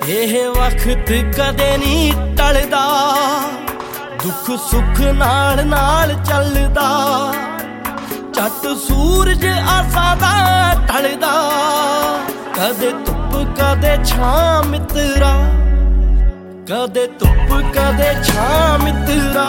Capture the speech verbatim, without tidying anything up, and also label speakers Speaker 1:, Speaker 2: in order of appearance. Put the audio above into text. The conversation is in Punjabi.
Speaker 1: ਇਹ ਵਕਤ ਕਦੇ ਨਹੀਂ ਟਲਦਾ, ਦੁੱਖ ਸੁੱਖ ਨਾਲ ਨਾਲ ਚੱਲਦਾ। ਝੱਟ ਸੂਰਜ ਆਸਾਂ ਦਾ ਢਲਦਾ, ਕਦੇ ਧੁੱਪ ਕਦੇ ਛਾਂ ਮਿੱਤਰਾ, ਕਦੇ ਧੁੱਪ ਕਦੇ ਛਾਂ ਮਿੱਤਰਾ।